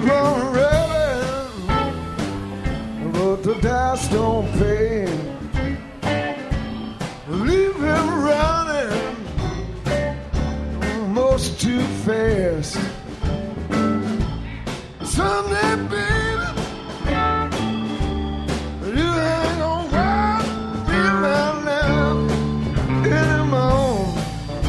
on running, but the dice don't pay. Leave him running almost too fast.